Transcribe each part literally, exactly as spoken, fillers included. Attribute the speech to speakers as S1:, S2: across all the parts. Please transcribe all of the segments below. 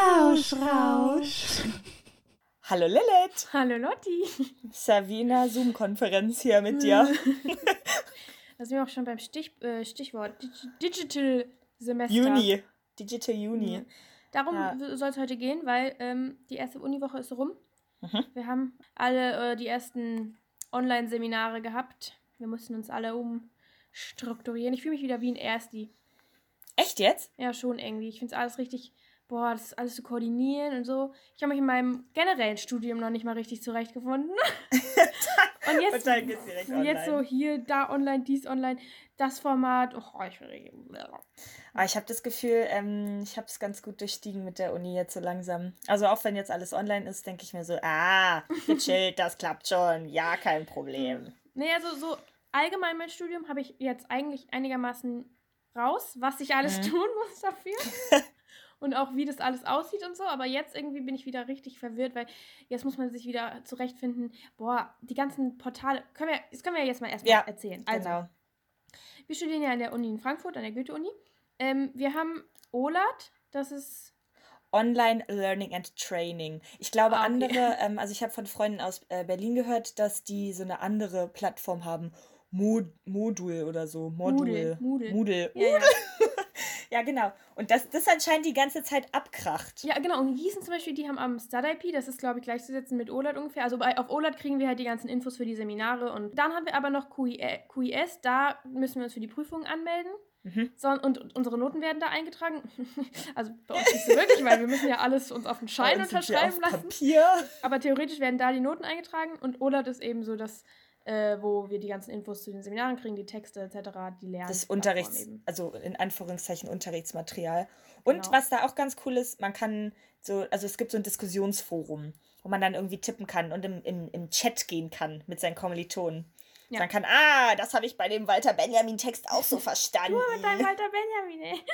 S1: Plauschrausch.
S2: Hallo Lilith.
S1: Hallo Lotti.
S2: Savina, Zoom-Konferenz hier mit dir.
S1: Da sind wir auch schon beim Stich, äh, Stichwort Dig- Digital Semester.
S2: Juni. Digital Juni.
S1: Mhm. Darum
S2: Ja.
S1: soll es heute gehen, weil ähm, die erste Uniwoche ist rum.
S2: Mhm.
S1: Wir haben alle äh, die ersten Online-Seminare gehabt. Wir mussten uns alle umstrukturieren. Ich fühle mich wieder wie ein Ersti.
S2: Echt jetzt?
S1: Ja, schon irgendwie. Ich finde es alles richtig, boah, das ist alles zu koordinieren und so. Ich habe mich in meinem generellen Studium noch nicht mal richtig zurechtgefunden. Und jetzt,
S2: Und dann geht's direkt online.
S1: jetzt so hier, da online, dies online, das Format. Oh, ich will.
S2: Aber ich habe das Gefühl, ähm, ich habe es ganz gut durchstiegen mit der Uni jetzt so langsam. Also auch wenn jetzt alles online ist, denke ich mir so, ah, gechillt, das klappt schon. Ja, kein Problem.
S1: Nee, also so allgemein mein Studium habe ich jetzt eigentlich einigermaßen raus, was ich alles
S2: Mhm.
S1: tun muss dafür. Und auch wie das alles aussieht und so. Aber jetzt irgendwie bin ich wieder richtig verwirrt, weil jetzt muss man sich wieder zurechtfinden. Boah, die ganzen Portale, können wir, das können wir jetzt mal erstmal
S2: Ja,
S1: erzählen. Also,
S2: Genau.
S1: wir studieren ja an der Uni in Frankfurt, an der Goethe-Uni. Ähm, wir haben O L A T, das ist,
S2: Online Learning and Training. Ich glaube,
S1: Ah, okay.
S2: andere, ähm, also ich habe von Freunden aus äh, Berlin gehört, dass die so eine andere Plattform haben. Mod Modul oder so. Modul.
S1: Moodle, Moodle.
S2: Moodle.
S1: Ja, ja.
S2: Ja, genau. Und das, das anscheinend die ganze Zeit abkracht.
S1: Ja, genau. Und in Gießen zum Beispiel, die haben am StudIP, das ist, glaube ich, gleichzusetzen mit O L A T ungefähr. Also bei, auf O L A T kriegen wir halt die ganzen Infos für die Seminare. Und dann haben wir aber noch Q I, äh, Q I S, da müssen wir uns für die Prüfungen anmelden.
S2: Mhm.
S1: So, und unsere Noten werden da eingetragen. Also bei uns nicht so wirklich, weil wir müssen ja alles uns auf den Schein
S2: Bei uns sind wir
S1: unterschreiben
S2: auf
S1: lassen.
S2: Papier.
S1: Aber theoretisch werden da die Noten eingetragen. Und O L A T ist eben so das, äh, wo wir die ganzen Infos zu den Seminaren kriegen, die Texte et cetera, die lernen.
S2: Das Unterrichts, also in Anführungszeichen Unterrichtsmaterial. Und
S1: Genau.
S2: was da auch ganz cool ist, man kann so, also es gibt so ein Diskussionsforum, wo man dann irgendwie tippen kann und im, im, im Chat gehen kann mit seinen Kommilitonen.
S1: Ja.
S2: Sagen kann, ah, das habe ich bei dem Walter Benjamin-Text auch so verstanden.
S1: Du mit deinem Walter Benjamin, ey.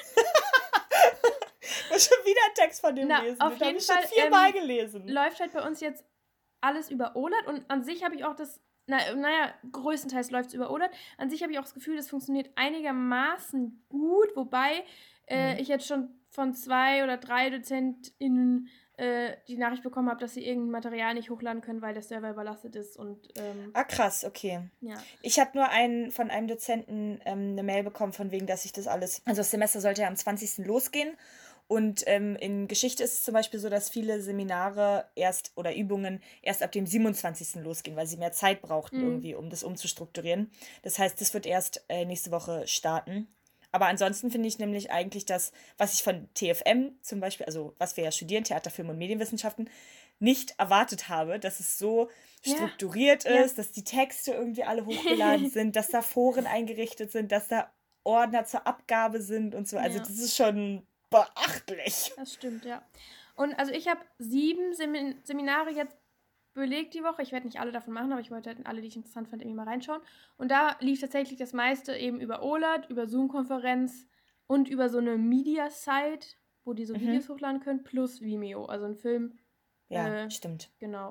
S2: Ich muss schon wieder einen Text von dem
S1: Na,
S2: lesen.
S1: auf
S2: Den habe
S1: jeden
S2: ich schon
S1: Fall,
S2: viermal
S1: ähm,
S2: gelesen.
S1: Läuft halt bei uns jetzt alles über O L A T und an sich habe ich auch das, na, naja, größtenteils läuft es über O L A T. An sich habe ich auch das Gefühl, das funktioniert einigermaßen gut, wobei äh,
S2: Mhm.
S1: ich jetzt schon von zwei oder drei DozentInnen äh, die Nachricht bekommen habe, dass sie irgendein Material nicht hochladen können, weil der Server überlastet ist und ähm,
S2: Ah, krass, okay.
S1: ja.
S2: Ich habe nur einen, von einem Dozenten ähm, eine Mail bekommen, von wegen, dass ich das alles, also das Semester sollte ja am zwanzigsten losgehen. Und ähm, in Geschichte ist es zum Beispiel so, dass viele Seminare erst oder Übungen erst ab dem siebenundzwanzigsten losgehen, weil sie mehr Zeit brauchten
S1: Mhm.
S2: irgendwie, um das umzustrukturieren. Das heißt, das wird erst äh, nächste Woche starten. Aber ansonsten finde ich nämlich eigentlich das, was ich von T F M zum Beispiel, also was wir ja studieren, Theater, Film und Medienwissenschaften, nicht erwartet habe, dass es so
S1: Ja.
S2: strukturiert
S1: Ja.
S2: ist, dass die Texte irgendwie alle hochgeladen sind, dass da Foren eingerichtet sind, dass da Ordner zur Abgabe sind und so. Also
S1: Ja.
S2: das ist schon beachtlich.
S1: Das stimmt, ja. Und also ich habe sieben Semin- Seminare jetzt belegt die Woche. Ich werde nicht alle davon machen, aber ich wollte halt in alle, die ich interessant fand, irgendwie mal reinschauen. Und da lief tatsächlich das meiste eben über O L A T, über Zoom-Konferenz und über so eine Media-Site, wo die so
S2: Mhm.
S1: Videos hochladen können, plus Vimeo, also ein Film,
S2: Ja,
S1: Äh,
S2: stimmt.
S1: genau.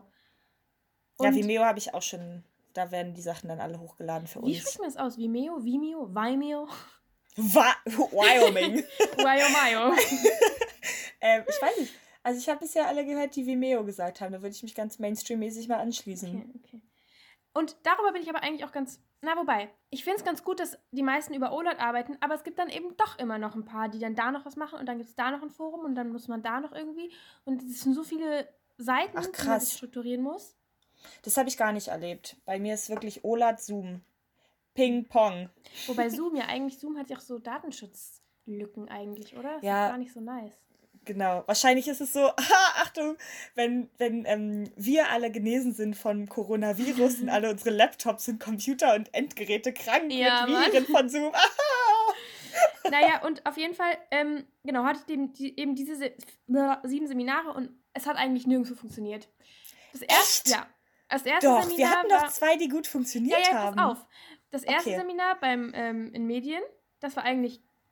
S2: Ja,
S1: Und
S2: Vimeo habe ich auch schon, da werden die Sachen dann alle hochgeladen für
S1: wie
S2: uns.
S1: spricht man das aus? Vimeo? Vimeo? Vimeo?
S2: Wa Wyoming.
S1: Wyomio.
S2: ähm, ich weiß nicht. Also ich habe bisher alle gehört, die Vimeo gesagt haben. Da würde ich mich ganz Mainstream-mäßig mal anschließen.
S1: Okay, okay. Und darüber bin ich aber eigentlich auch ganz, na wobei, ich finde es ganz gut, dass die meisten über O L A T arbeiten, aber es gibt dann eben doch immer noch ein paar, die dann da noch was machen und dann gibt es da noch ein Forum und dann muss man da noch irgendwie und es sind so viele Seiten,
S2: Ach,
S1: die man
S2: krass.
S1: sich strukturieren muss.
S2: Das habe ich gar nicht erlebt. Bei mir ist wirklich O L A T, Zoom. Ping Pong.
S1: Wobei Zoom ja eigentlich, Zoom hat ja auch so Datenschutzlücken eigentlich, oder? Das
S2: Ja.
S1: ist gar nicht so nice.
S2: Genau. Wahrscheinlich ist es so, ah, Achtung, wenn, wenn ähm, wir alle genesen sind von Coronavirus und alle unsere Laptops und Computer und Endgeräte krank
S1: Ja,
S2: mit
S1: Mann.
S2: Viren von Zoom. Ah!
S1: Naja, und auf jeden Fall, ähm, genau, hatte ich eben, die, eben diese se sieben Seminare und es hat eigentlich nirgendwo funktioniert. Das erste,
S2: Echt?
S1: ja. Das erste
S2: Doch,
S1: Seminar
S2: wir hatten
S1: war,
S2: doch zwei, die gut
S1: ja,
S2: funktioniert
S1: ja,
S2: haben.
S1: pass auf. Das erste
S2: Okay.
S1: Seminar beim, ähm, in Medien, das war eigentlich,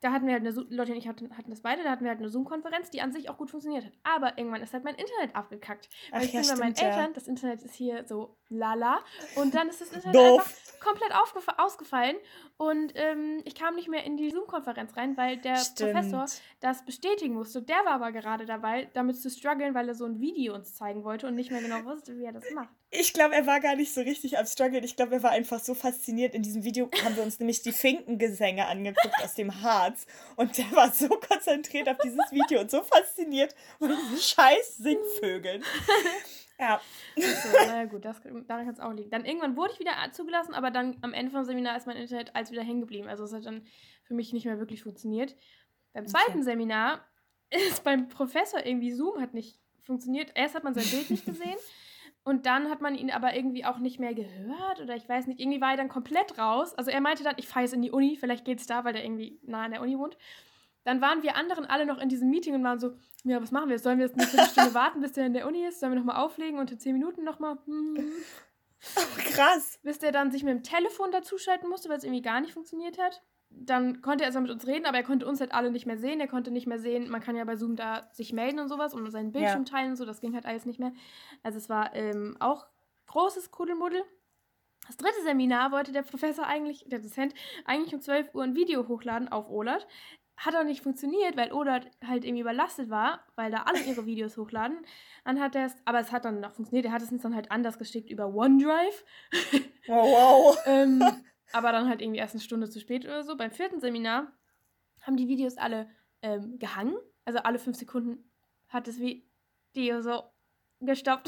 S1: da hatten wir halt eine, Leute und ich hatten, hatten das beide, da hatten wir halt eine Zoom-Konferenz, die an sich auch gut funktioniert hat. Aber irgendwann ist halt mein Internet abgekackt. Weil
S2: Ach
S1: ich
S2: ja,
S1: bin bei meinen
S2: stimmt, ja.
S1: Eltern, das Internet ist hier so lala. Und dann ist das Internet
S2: Doof.
S1: einfach komplett aufgef- ausgefallen. Und ähm, ich kam nicht mehr in die Zoom-Konferenz rein, weil der
S2: Stimmt.
S1: Professor das bestätigen musste. Der war aber gerade dabei, damit zu strugglen, weil er so ein Video uns zeigen wollte und nicht mehr genau wusste, wie er das macht.
S2: Ich glaube, er war gar nicht so richtig am Struggle. Ich glaube, er war einfach so fasziniert. In diesem Video haben wir uns nämlich die Finkengesänge angeguckt aus dem Harz. Und der war so konzentriert auf dieses Video und so fasziniert von diesen scheiß Singvögeln. Ja.
S1: So, naja gut, das, daran kann es auch liegen. Dann irgendwann wurde ich wieder zugelassen, aber dann am Ende vom Seminar ist mein Internet als wieder hängen geblieben. Also es hat dann für mich nicht mehr wirklich funktioniert. Beim zweiten
S2: Okay.
S1: Seminar ist beim Professor irgendwie Zoom hat nicht funktioniert. Erst hat man sein Bild nicht gesehen und dann hat man ihn aber irgendwie auch nicht mehr gehört oder ich weiß nicht, irgendwie war er dann komplett raus. Also er meinte dann, ich fahre jetzt in die Uni, vielleicht geht's da, weil der irgendwie nah an der Uni wohnt. Dann waren wir anderen alle noch in diesem Meeting und waren so, ja, was machen wir jetzt? Sollen wir jetzt eine Viertelstunde warten, bis der in der Uni ist? Sollen wir nochmal auflegen und in zehn Minuten nochmal? Hm.
S2: Oh, krass.
S1: Bis der dann sich mit dem Telefon dazuschalten musste, weil es irgendwie gar nicht funktioniert hat. Dann konnte er erstmal mit uns reden, aber er konnte uns halt alle nicht mehr sehen. Er konnte nicht mehr sehen, man kann ja bei Zoom da sich melden und sowas und seinen Bildschirm
S2: Ja.
S1: teilen und so, das ging halt alles nicht mehr. Also es war ähm, auch großes Kuddelmuddel. Das dritte Seminar wollte der Professor eigentlich, der Dozent, eigentlich um zwölf Uhr ein Video hochladen auf OLAT. Hat auch nicht funktioniert, weil OLAT halt irgendwie überlastet war, weil da alle ihre Videos hochladen. Dann hat er es, aber es hat dann noch funktioniert, er hat es uns dann halt anders geschickt über OneDrive.
S2: Wow, wow.
S1: ähm, aber dann halt irgendwie erst eine Stunde zu spät oder so. Beim vierten Seminar haben die Videos alle ähm, gehangen. Also alle fünf Sekunden hat das Video so gestoppt.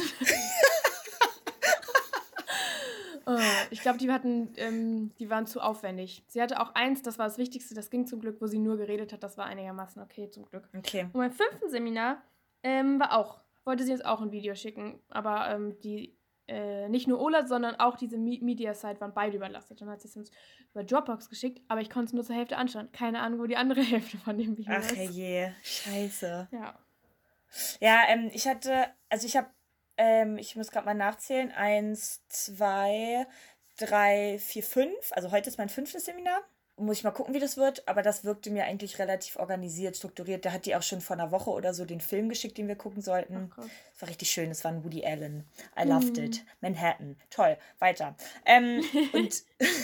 S1: Oh, ich glaube, die hatten, ähm, die waren zu aufwendig. Sie hatte auch eins, das war das Wichtigste, das ging zum Glück, wo sie nur geredet hat, das war einigermaßen okay, zum Glück.
S2: Okay.
S1: Und beim fünften Seminar ähm, war auch, wollte sie uns auch ein Video schicken, aber ähm, die, äh, nicht nur OLAT, sondern auch diese Me- Media-Site waren beide überlastet. Dann hat sie es uns über Dropbox geschickt, aber ich konnte es nur zur Hälfte anschauen. Keine Ahnung, wo die andere Hälfte von dem Video
S2: Ach
S1: ist.
S2: je, scheiße.
S1: Ja.
S2: Ja, ähm, ich hatte, also ich habe, ähm, ich muss gerade mal nachzählen, eins, zwei, drei, vier, fünf, also heute ist mein fünftes Seminar. Muss ich mal gucken, wie das wird, aber das wirkte mir eigentlich relativ organisiert, strukturiert. Da hat die auch schon vor einer Woche oder so den Film geschickt, den wir gucken sollten.
S1: Ach,
S2: Das war richtig schön, das war ein Woody Allen. I loved
S1: Mhm.
S2: it. Manhattan. Toll, weiter. Ähm, und,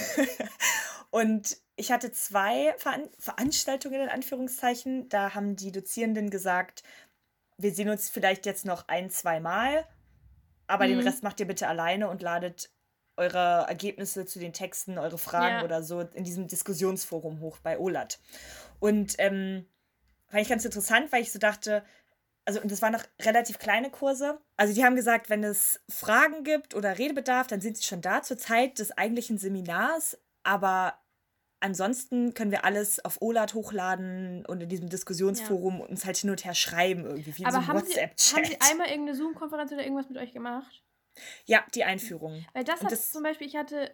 S2: und ich hatte zwei Veran Veranstaltungen in Anführungszeichen. Da haben die Dozierenden gesagt, wir sehen uns vielleicht jetzt noch ein, zwei Mal, aber den
S1: Mhm.
S2: Rest macht ihr bitte alleine und ladet eure Ergebnisse zu den Texten, eure Fragen
S1: Ja.
S2: oder so in diesem Diskussionsforum hoch bei OLAT. Und ähm, fand ich ganz interessant, weil ich so dachte, also und das waren noch relativ kleine Kurse. Also die haben gesagt, wenn es Fragen gibt oder Redebedarf, dann sind sie schon da zur Zeit des eigentlichen Seminars, aber ansonsten können wir alles auf OLAT hochladen und in diesem Diskussionsforum uns halt hin und her schreiben irgendwie, wie in so
S1: Aber
S2: einem
S1: haben sie, haben sie
S2: WhatsApp-Chat.
S1: einmal irgendeine Zoom-Konferenz oder irgendwas mit euch gemacht?
S2: Ja, die Einführung.
S1: Weil das
S2: Und
S1: hat
S2: das-
S1: zum Beispiel, ich hatte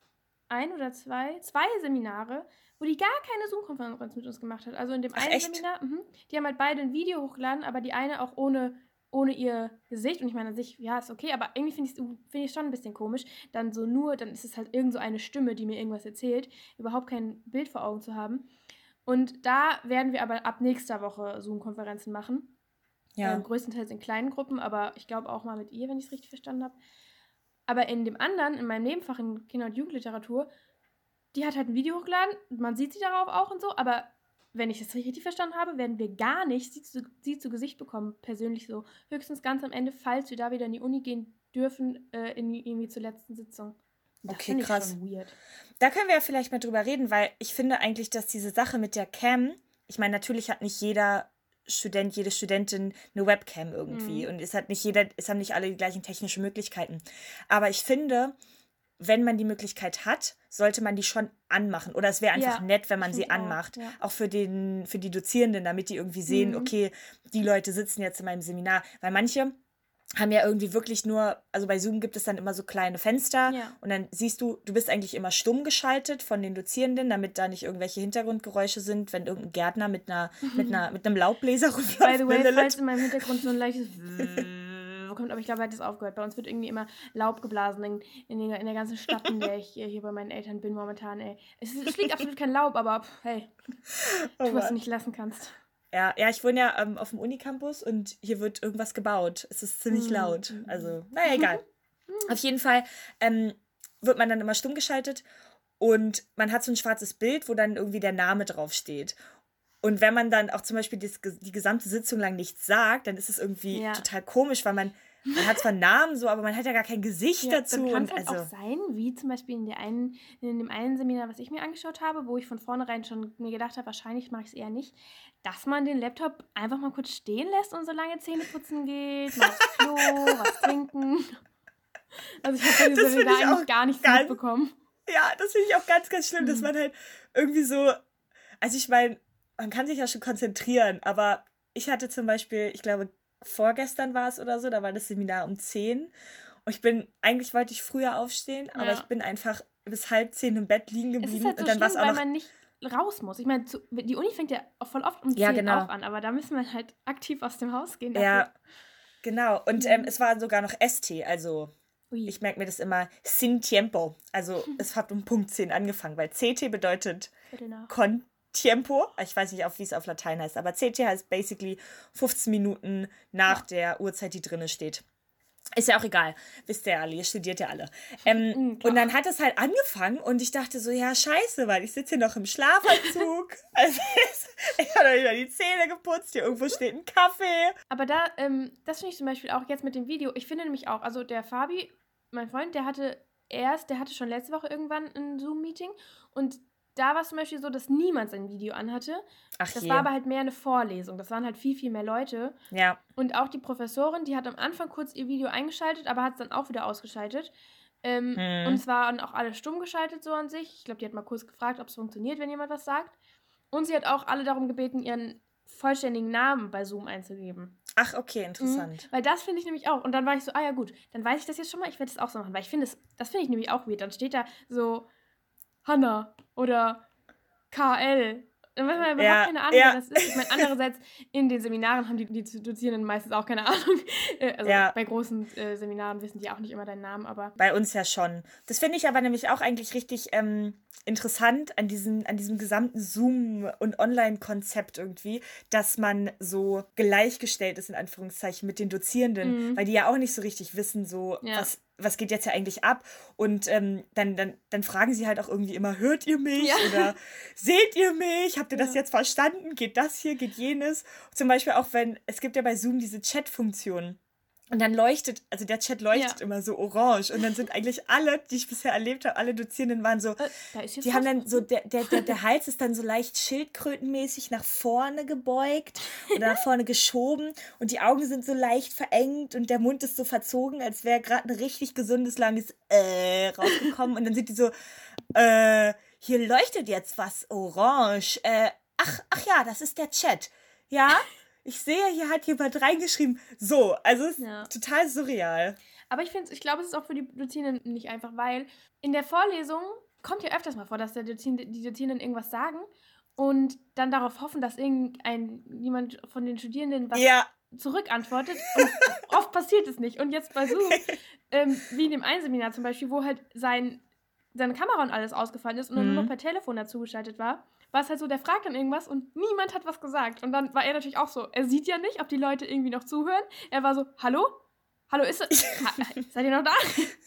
S1: ein oder zwei, zwei Seminare, wo die gar keine Zoom-Konferenz mit uns gemacht hat. Also in dem
S2: Ach,
S1: einen
S2: echt?
S1: Seminar, mhm, die haben halt beide ein Video hochgeladen, aber die eine auch ohne, ohne ihr Gesicht. Und ich meine an sich, ja, ist okay, aber irgendwie finde ich es find ich schon ein bisschen komisch. Dann so nur, dann ist es halt irgend so eine Stimme, die mir irgendwas erzählt, überhaupt kein Bild vor Augen zu haben. Und da werden wir aber ab nächster Woche Zoom-Konferenzen machen.
S2: Ja.
S1: Ähm, größtenteils in kleinen Gruppen, aber ich glaube auch mal mit ihr, wenn ich es richtig verstanden habe. Aber in dem anderen, in meinem Nebenfach in Kinder- und Jugendliteratur, die hat halt ein Video hochgeladen, man sieht sie darauf auch und so, aber wenn ich das richtig verstanden habe, werden wir gar nicht sie zu, sie zu Gesicht bekommen, persönlich so. Höchstens ganz am Ende, falls wir da wieder in die Uni gehen dürfen, äh, in die, irgendwie zur letzten Sitzung. Und das
S2: Okay,
S1: finde ich
S2: krass.
S1: schon weird.
S2: Da können wir ja vielleicht mal drüber reden, weil ich finde eigentlich, dass diese Sache mit der Cam, ich meine, natürlich hat nicht jeder Student, jede Studentin eine Webcam irgendwie
S1: Mhm.
S2: und es hat nicht jeder, es haben nicht alle die gleichen technischen Möglichkeiten. Aber ich finde, wenn man die Möglichkeit hat, sollte man die schon anmachen. Oder es wäre einfach
S1: Ja,
S2: nett, wenn man
S1: find
S2: sie
S1: ich auch,
S2: anmacht.
S1: ja.
S2: Auch für den, für die Dozierenden, damit die irgendwie sehen,
S1: Mhm.
S2: okay, die Leute sitzen jetzt in meinem Seminar. Weil manche haben ja irgendwie wirklich nur, also bei Zoom gibt es dann immer so kleine Fenster
S1: Ja.
S2: und dann siehst du, du bist eigentlich immer stumm geschaltet von den Dozierenden, damit da nicht irgendwelche Hintergrundgeräusche sind, wenn irgendein Gärtner mit einer, mit einer, mit einem Laubbläser rumläuft.
S1: By the way,
S2: Lilith.
S1: falls in meinem Hintergrund so ein leichtes bekommt, aber ich glaube, er hat das aufgehört. Bei uns wird irgendwie immer Laub geblasen in, in, der, in der ganzen Stadt, in der ich äh, hier bei meinen Eltern bin momentan, ey. Es, es liegt absolut kein Laub, aber pff, hey,
S2: Oh
S1: tu, was du
S2: Mann.
S1: nicht lassen kannst.
S2: Ja, ja, ich wohne ja ähm, auf dem Unicampus und hier wird irgendwas gebaut. Es ist ziemlich laut.
S1: Mm.
S2: Also, naja, egal. Auf jeden Fall ähm, wird man dann immer stumm geschaltet und man hat so ein schwarzes Bild, wo dann irgendwie der Name draufsteht. Und wenn man dann auch zum Beispiel das, die gesamte Sitzung lang nichts sagt, dann ist es irgendwie
S1: Ja.
S2: total komisch, weil man, man hat zwar einen Namen so, aber man hat ja gar kein Gesicht
S1: Ja,
S2: dazu.
S1: dann kann es
S2: Und
S1: halt
S2: also,
S1: auch sein, wie zum Beispiel in, der einen, in dem einen Seminar, was ich mir angeschaut habe, wo ich von vornherein schon mir gedacht habe, wahrscheinlich mache ich es eher nicht, dass man den Laptop einfach mal kurz stehen lässt und so lange Zähne putzen geht, mal aufs Klo, was trinken. Also ich habe von
S2: Das
S1: diesem
S2: finde
S1: Seminar
S2: ich auch
S1: eigentlich gar nichts
S2: ganz-
S1: mitbekommen.
S2: ja, das finde ich auch ganz, ganz schlimm, dass
S1: Hm.
S2: man halt irgendwie so, also ich meine, man kann sich ja schon konzentrieren, aber ich hatte zum Beispiel, ich glaube, vorgestern war es oder so, da war das Seminar um zehn und ich bin, eigentlich wollte ich früher aufstehen, aber
S1: Ja.
S2: ich bin einfach bis halb zehn im Bett liegen
S1: Es
S2: geblieben
S1: ist halt so
S2: und dann war es
S1: schlimm,
S2: auch
S1: weil
S2: noch,
S1: man nicht raus muss. Ich meine, zu- die Uni fängt ja auch voll oft um
S2: Ja,
S1: zehn
S2: genau.
S1: auch an, aber da müssen wir halt aktiv aus dem Haus gehen.
S2: ja,
S1: Dafür.
S2: genau, und
S1: Mhm.
S2: ähm, es war sogar noch S T, also
S1: Ui.
S2: ich merke mir das immer, sin tiempo, also es hat um Punkt zehn angefangen, weil C T bedeutet
S1: Viertel nach.
S2: Con Tiempo. Ich weiß nicht, auf wie es auf Latein heißt, aber C T heißt basically fünfzehn Minuten nach
S1: Ja.
S2: der Uhrzeit, die drinne steht. Ist ja auch egal. Wisst ihr ja alle, ihr studiert ja alle. Ähm,
S1: Mhm, klar.
S2: und dann hat es halt angefangen und ich dachte so, ja, scheiße, weil ich sitze hier noch im Schlafanzug. Also, ich habe noch nicht mal die Zähne geputzt, hier irgendwo steht ein Kaffee.
S1: Aber da, ähm, das finde ich zum Beispiel auch jetzt mit dem Video. Ich finde nämlich auch, also der Fabi, mein Freund, der hatte erst, der hatte schon letzte Woche irgendwann ein Zoom-Meeting und da war es zum Beispiel so, dass niemand sein Video anhatte.
S2: Ach
S1: Das
S2: je.
S1: war aber halt mehr eine Vorlesung. Das waren halt viel, viel mehr Leute.
S2: Ja,
S1: Und auch die Professorin, die hat am Anfang kurz ihr Video eingeschaltet, aber hat es dann auch wieder ausgeschaltet. Ähm,
S2: Hm.
S1: Und es waren auch alle stumm geschaltet so an sich. Ich glaube, die hat mal kurz gefragt, ob es funktioniert, wenn jemand was sagt. Und sie hat auch alle darum gebeten, ihren vollständigen Namen bei Zoom einzugeben.
S2: ach, okay,
S1: Mhm.
S2: interessant.
S1: Weil das finde ich nämlich auch. Und dann war ich so, ah ja gut, dann weiß ich das jetzt schon mal, ich werde das auch so machen. Weil ich finde, das, das finde ich nämlich auch weird. Dann steht da so Hanna oder K L. Dann weiß man überhaupt
S2: Ja,
S1: keine Ahnung,
S2: ja.
S1: wer das ist. Ich meine, andererseits, in den Seminaren haben die, die Dozierenden meistens auch keine Ahnung. Äh, Also
S2: Ja.
S1: bei großen äh, Seminaren wissen die auch nicht immer deinen Namen, aber
S2: Bei uns ja schon. Das finde ich aber nämlich auch eigentlich richtig ähm, interessant an, diesen, an diesem gesamten Zoom- und Online-Konzept irgendwie, dass man so gleichgestellt ist, in Anführungszeichen, mit den Dozierenden,
S1: Mhm.
S2: weil die ja auch nicht so richtig wissen, so,
S1: Ja.
S2: was, was geht jetzt ja eigentlich ab? Und ähm, dann, dann, dann fragen sie halt auch irgendwie immer, hört ihr mich?
S1: Ja.
S2: Oder seht ihr mich? Habt ihr das
S1: Ja.
S2: jetzt verstanden? Geht das hier? Geht jenes? Zum Beispiel auch, wenn, es gibt ja bei Zoom diese Chat-Funktion. Und dann leuchtet, also der Chat leuchtet
S1: Ja.
S2: immer so orange. Und dann sind eigentlich alle, die ich bisher erlebt habe, alle Dozierenden waren so,
S1: äh, da ist jetzt
S2: die
S1: was.
S2: haben dann so, der, der, der, der Hals ist dann so leicht schildkrötenmäßig nach vorne gebeugt oder nach vorne geschoben und die Augen sind so leicht verengt und der Mund ist so verzogen, als wäre gerade ein richtig gesundes, langes äh rausgekommen. Und dann sind die so, äh, hier leuchtet jetzt was orange. Äh, ach, ach ja, das ist der Chat. Ja, ich sehe, hier hat jemand reingeschrieben. So, also es ist
S1: Ja.
S2: total surreal.
S1: Aber ich finde, ich glaube, es ist auch für die Dozierenden nicht einfach, weil in der Vorlesung kommt ja öfters mal vor, dass der Dozierende, die Dozierenden irgendwas sagen und dann darauf hoffen, dass irgendein jemand von den Studierenden was
S2: Ja,
S1: zurückantwortet. Und oft passiert es nicht. Und jetzt bei Zoom, ähm, wie in dem einen Seminar zum Beispiel, wo halt sein, seine Kamera und alles ausgefallen ist und dann nur
S2: Mhm.
S1: noch per Telefon dazu geschaltet war, war es halt so, der fragt dann irgendwas und niemand hat was gesagt. Und dann war er natürlich auch so, er sieht ja nicht, ob die Leute irgendwie noch zuhören. Er war so, hallo? Hallo, ist es? Ha, seid ihr noch da?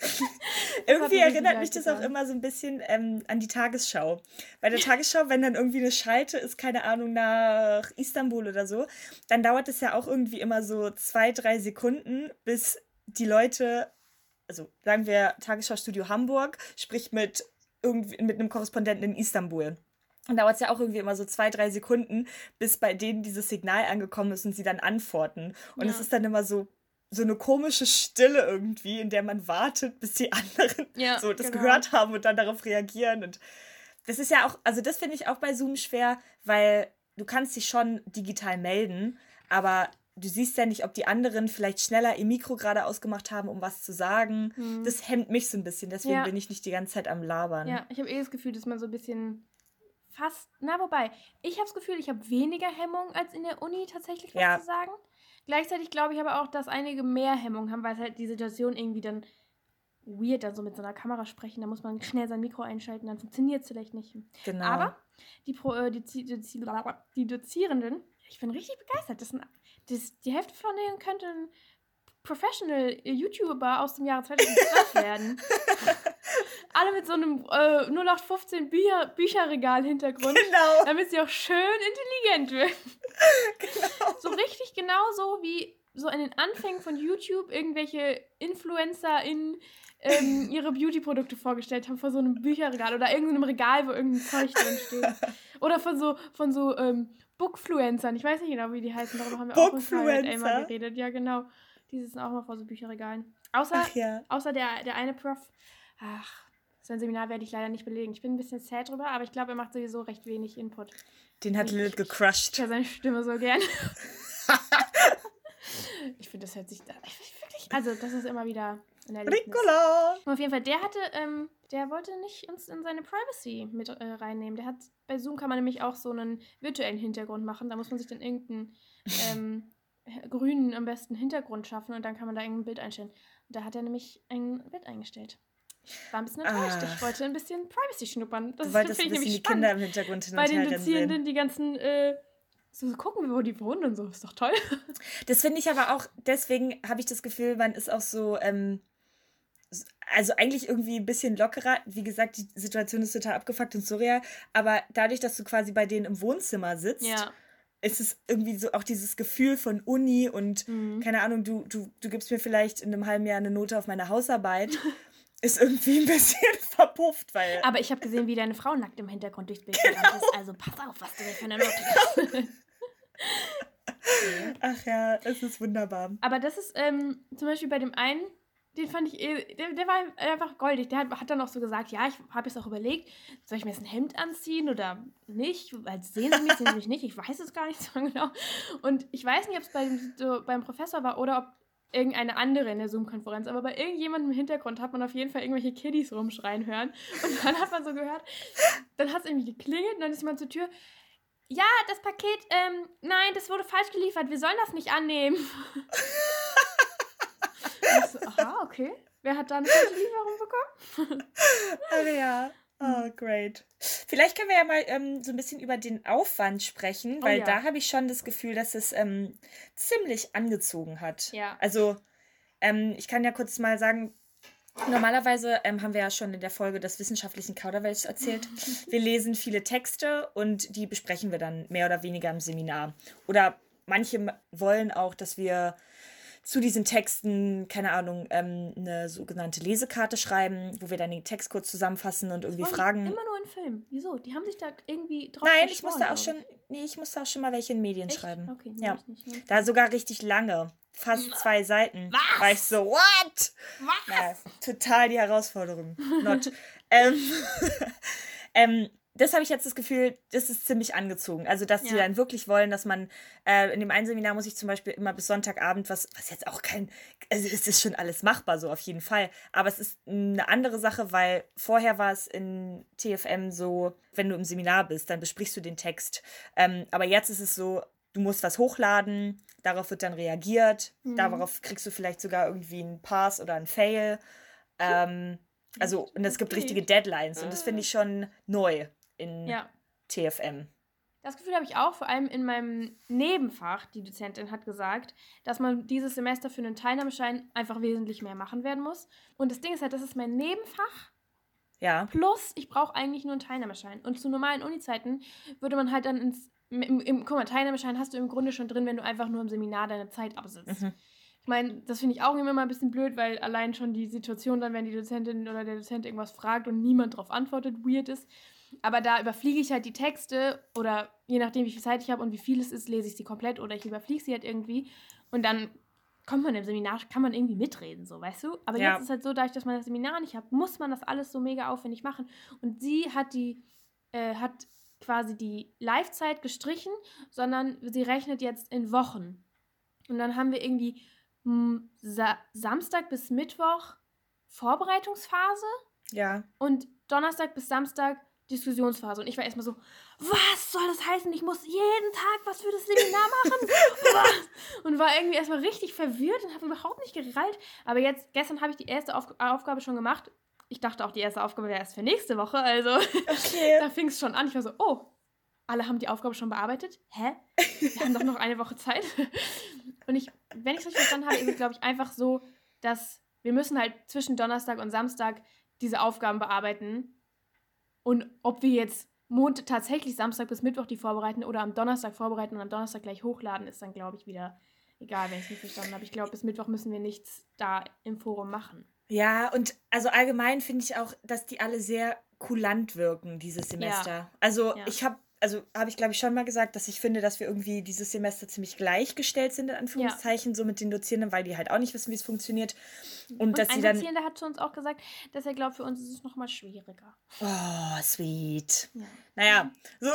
S2: irgendwie
S1: mir richtig
S2: erinnert
S1: leid
S2: mich das auch
S1: getan.
S2: immer so ein bisschen ähm, an die Tagesschau. Bei der Tagesschau, wenn dann irgendwie eine Schalte ist, keine Ahnung, nach Istanbul oder so, dann dauert es ja auch irgendwie immer so zwei, drei Sekunden, bis die Leute, also sagen wir Tagesschau-Studio Hamburg, spricht mit, irgendwie, mit einem Korrespondenten in Istanbul. Und dauert es ja auch irgendwie immer so zwei, drei Sekunden, bis bei denen dieses Signal angekommen ist und sie dann antworten. Und
S1: Ja.
S2: es ist dann immer so, so eine komische Stille irgendwie, in der man wartet, bis die anderen
S1: Ja,
S2: so das
S1: genau.
S2: gehört haben und dann darauf reagieren. Und das ist ja auch, also das finde ich auch bei Zoom schwer, weil du kannst dich schon digital melden, aber du siehst ja nicht, ob die anderen vielleicht schneller ihr Mikro gerade ausgemacht haben, um was zu sagen.
S1: Hm.
S2: Das hemmt mich so ein bisschen, deswegen
S1: Ja.
S2: bin ich nicht die ganze Zeit am Labern.
S1: Ja, ich habe eh das Gefühl, dass man so ein bisschen fast, na wobei, ich habe das Gefühl, ich habe weniger Hemmung als in der Uni tatsächlich was
S2: Ja.
S1: zu sagen. Gleichzeitig glaube ich aber auch, dass einige mehr Hemmung haben, weil es halt die Situation irgendwie dann weird, dann so mit so einer Kamera sprechen, da muss man schnell sein Mikro einschalten, dann funktioniert es vielleicht nicht.
S2: Genau.
S1: Aber die, Pro, äh, die, die, die, die Dozierenden, ich bin richtig begeistert. Das sind, das, die Hälfte von denen könnte ein Professional YouTuber aus dem Jahre zweitausendzwölf werden. Alle mit so einem äh, null acht fünfzehn Bücher, Bücherregal-Hintergrund,
S2: Genau.
S1: damit sie auch schön intelligent wirken.
S2: Genau.
S1: So richtig genauso wie so in den Anfängen von YouTube irgendwelche InfluencerInnen ähm, ihre Beauty-Produkte vorgestellt haben vor so einem Bücherregal oder irgendeinem Regal, wo irgendein Zeug drin steht. Oder von so, von so ähm, Bookfluencern. Ich weiß nicht genau, wie die heißen. Darüber haben wir auch mit Elmar geredet. Ja, genau. Die sitzen auch mal vor so Bücherregalen. Außer,
S2: Ach ja.
S1: außer der, der eine Prof. Ach, sein Seminar werde ich leider nicht belegen. Ich bin ein bisschen sad drüber, aber ich glaube, er macht sowieso recht wenig Input.
S2: Den hat Lilith gecrushed.
S1: Ich höre seine Stimme so gern. Ich finde, das hört sich... Wirklich, also, das ist immer wieder ein Erlebnis.
S2: Ricola!
S1: Und auf jeden Fall, der hatte... Ähm, der wollte nicht uns in seine Privacy mit äh, reinnehmen. Der hat... Bei Zoom kann man nämlich auch so einen virtuellen Hintergrund machen. Da muss man sich dann irgendeinen ähm, grünen, am besten Hintergrund schaffen und dann kann man da irgendein Bild einstellen. Und da hat er nämlich ein Bild eingestellt. Ich war ein bisschen enttäuscht.
S2: Ah.
S1: Ich wollte ein bisschen Privacy schnuppern. Das
S2: du wolltest ein
S1: finde ich
S2: bisschen
S1: nämlich
S2: die
S1: spannend.
S2: Kinder im Hintergrund hin und
S1: Bei den
S2: her
S1: Dozierenden,
S2: sehen.
S1: die ganzen, äh, so gucken, wo die wohnen und so. Ist doch toll.
S2: Das finde ich aber auch, deswegen habe ich das Gefühl, man ist auch so, ähm, also eigentlich irgendwie ein bisschen lockerer. Wie gesagt, die Situation ist total abgefuckt und surreal, aber dadurch, dass du quasi bei denen im Wohnzimmer sitzt,
S1: Ja.
S2: ist es irgendwie so auch dieses Gefühl von Uni und,
S1: Mhm.
S2: keine Ahnung, du, du, du gibst mir vielleicht in einem halben Jahr eine Note auf meine Hausarbeit, ist irgendwie ein bisschen verpufft, weil...
S1: Aber ich habe gesehen, wie deine Frau nackt im Hintergrund durchs Bild gerannt ist. Also pass auf, was du dir für eine Note gibst.
S2: Ach ja, es ist wunderbar.
S1: Aber das ist ähm, zum Beispiel bei dem einen, den fand ich, eh, der, der war einfach goldig. Der hat, hat dann auch so gesagt, ja, ich habe jetzt auch überlegt, soll ich mir jetzt ein Hemd anziehen oder nicht? Weil sehen sie mich, sehen sie mich nicht. Ich weiß es gar nicht so genau. Und ich weiß nicht, ob es beim, so, beim Professor war oder ob irgendeine andere in der Zoom-Konferenz, aber bei irgendjemandem im Hintergrund hat man auf jeden Fall irgendwelche Kiddies rumschreien hören. Und dann hat man so gehört, dann hat es irgendwie geklingelt und dann ist jemand zur Tür, ja, das Paket, ähm, nein, das wurde falsch geliefert, wir sollen das nicht annehmen. Ich so, aha, okay. Wer hat da eine falsche Lieferung bekommen?
S2: Ach ja, oh, great. Vielleicht können wir ja mal ähm, so ein bisschen über den Aufwand sprechen, weil
S1: ja.
S2: da habe ich schon das Gefühl, dass es ähm, ziemlich angezogen hat.
S1: Ja.
S2: Also, ähm, ich kann ja kurz mal sagen, normalerweise ähm, haben wir ja schon in der Folge des wissenschaftlichen Kauderwelsch erzählt. Wir lesen viele Texte und die besprechen wir dann mehr oder weniger im Seminar. Oder manche wollen auch, dass wir zu diesen Texten, keine Ahnung, ähm, eine sogenannte Lesekarte schreiben, wo wir dann den Text kurz zusammenfassen und irgendwie
S1: Das
S2: fragen.
S1: Immer nur in Filmen. Wieso? Die haben sich da irgendwie drauf
S2: Nein, ich
S1: verschworen,
S2: musste auch
S1: glaub
S2: schon, nee, ich musste auch schon mal welche in Medien
S1: Echt?
S2: schreiben.
S1: Okay, nee,
S2: ja.
S1: ich nicht, ne?
S2: Da sogar richtig lange. Fast zwei Seiten.
S1: Was?
S2: War ich so, what?
S1: Was?
S2: Na, total die Herausforderung. Not. ähm, ähm, das habe ich jetzt das Gefühl, das ist ziemlich angezogen. Also, dass die
S1: Ja.
S2: dann wirklich wollen, dass man, äh, in dem einen Seminar muss ich zum Beispiel immer bis Sonntagabend, was, was jetzt auch kein, also es ist schon alles machbar, so auf jeden Fall. Aber es ist eine andere Sache, weil vorher war es in T F M so, wenn du im Seminar bist, dann besprichst du den Text. Ähm, aber jetzt ist es so, du musst was hochladen, darauf wird dann reagiert,
S1: Mhm.
S2: darauf kriegst du vielleicht sogar irgendwie einen Pass oder einen Fail. Ähm, also, und es gibt
S1: Okay.
S2: richtige Deadlines und das finde ich schon neu in
S1: Ja.
S2: T F M.
S1: Das Gefühl habe ich auch, vor allem in meinem Nebenfach. Die Dozentin hat gesagt, dass man dieses Semester für einen Teilnahmeschein einfach wesentlich mehr machen werden muss. Und das Ding ist halt, das ist mein Nebenfach.
S2: Ja.
S1: Plus, ich brauche eigentlich nur einen Teilnahmeschein. Und zu normalen Uni-Zeiten würde man halt dann ins... Im, im, guck mal, Teilnahmeschein hast du im Grunde schon drin, wenn du einfach nur im Seminar deine Zeit absitzt.
S2: Mhm.
S1: Ich meine, das finde ich auch immer mal ein bisschen blöd, weil allein schon die Situation dann, wenn die Dozentin oder der Dozent irgendwas fragt und niemand darauf antwortet, weird ist. Aber da überfliege ich halt die Texte oder je nachdem, wie viel Zeit ich habe und wie viel es ist, lese ich sie komplett oder ich überfliege sie halt irgendwie. Und dann kommt man im Seminar, kann man irgendwie mitreden, so, weißt du? Aber
S2: Ja.
S1: jetzt ist halt so, dadurch, dass man das Seminar nicht hat, muss man das alles so mega aufwendig machen. Und sie hat die, äh, hat quasi die Live-Zeit gestrichen, sondern sie rechnet jetzt in Wochen. Und dann haben wir irgendwie mh, Sa- Samstag bis Mittwoch Vorbereitungsphase
S2: Ja.
S1: und Donnerstag bis Samstag Diskussionsphase. Und ich war erstmal so, was soll das heißen? Ich muss jeden Tag was für das Seminar machen? Was? Und war irgendwie erstmal richtig verwirrt und habe überhaupt nicht gereilt. Aber jetzt, gestern habe ich die erste Auf- Aufgabe schon gemacht. Ich dachte auch, die erste Aufgabe wäre erst für nächste Woche. Also okay. Da fing es schon an. Ich war so, oh, alle haben die Aufgabe schon bearbeitet? Hä? Wir haben doch noch eine Woche Zeit. Und ich, wenn ich es richtig verstanden habe, ist es, glaube ich, einfach so, dass wir müssen halt zwischen Donnerstag und Samstag diese Aufgaben bearbeiten. Und ob wir jetzt Montag tatsächlich Samstag bis Mittwoch die vorbereiten oder am Donnerstag vorbereiten und am Donnerstag gleich hochladen, ist dann, glaube ich, wieder egal, wenn ich es nicht verstanden habe. Ich glaube, bis Mittwoch müssen wir nichts da im Forum machen.
S2: Ja, und also allgemein finde ich auch, dass die alle sehr kulant wirken, dieses Semester. Ja. Also ja. ich habe Also habe ich, glaube ich, schon mal gesagt, dass ich finde, dass wir irgendwie dieses Semester ziemlich gleichgestellt sind, in Anführungszeichen, ja. so mit den Dozierenden, weil die halt auch nicht wissen, wie es funktioniert. Und,
S1: und
S2: dass
S1: ein
S2: sie dann
S1: Dozierender hat zu uns auch gesagt, dass er glaubt, für uns ist es nochmal schwieriger.
S2: Oh, sweet. Ja. Naja, so.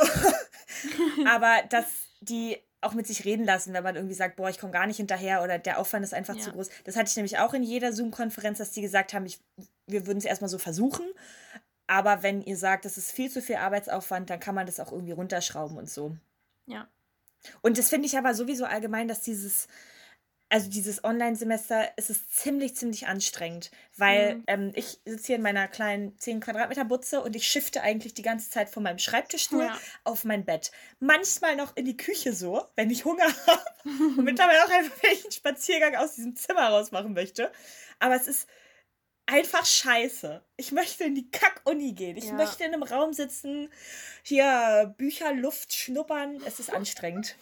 S2: Aber dass die auch mit sich reden lassen, wenn man irgendwie sagt, boah, ich komme gar nicht hinterher oder der Aufwand ist einfach ja. zu groß. Das hatte ich nämlich auch in jeder Zoom-Konferenz, dass die gesagt haben, ich, wir würden es erstmal so versuchen. Aber wenn ihr sagt, das ist viel zu viel Arbeitsaufwand, dann kann man das auch irgendwie runterschrauben und so.
S1: Ja.
S2: Und das finde ich aber sowieso allgemein, dass dieses, also dieses Online-Semester, es ist ziemlich, ziemlich anstrengend. Weil mhm. ähm, ich sitze hier in meiner kleinen zehn Quadratmeter Butze und ich shifte eigentlich die ganze Zeit von meinem Schreibtischstuhl ja. auf mein Bett. Manchmal noch in die Küche so, wenn ich Hunger habe. Und mittlerweile auch einfach, wenn ich einen Spaziergang aus diesem Zimmer raus machen möchte. Aber es ist einfach scheiße. Ich möchte in die Kack-Uni gehen. Ich ja. möchte in einem Raum sitzen, hier Bücher, Luft schnuppern. Es ist anstrengend.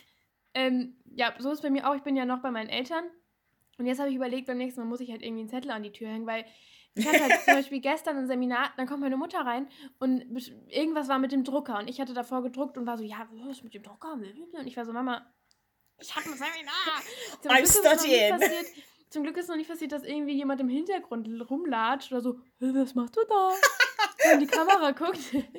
S1: Ähm, ja, so ist es bei mir auch. Ich bin ja noch bei meinen Eltern. Und jetzt habe ich überlegt, beim nächsten Mal muss ich halt irgendwie einen Zettel an die Tür hängen, weil ich hatte halt zum Beispiel gestern ein Seminar, dann kommt meine Mutter rein und irgendwas war mit dem Drucker. Und ich hatte davor gedruckt und war so, ja, was ist mit dem Drucker? Und ich war so, Mama, ich habe ein Seminar. Zum I'm studying. Zum Glück ist noch nicht passiert, dass irgendwie jemand im Hintergrund rumlatscht oder so, was machst du da? Und in die Kamera guckt.